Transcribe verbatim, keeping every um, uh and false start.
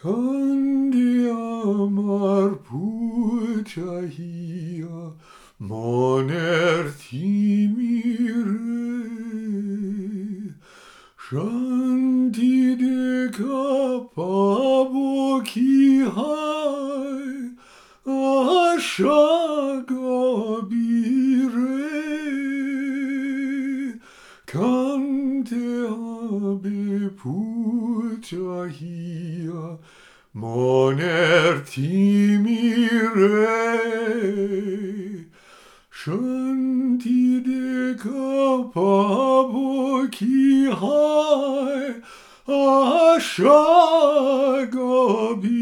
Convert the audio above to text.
Kandi amar puchahia moner timire Shanti de kapabo ki hai ashagabire Kante habe puchahia moner timire Shanti de kapabo ki hai ashagabire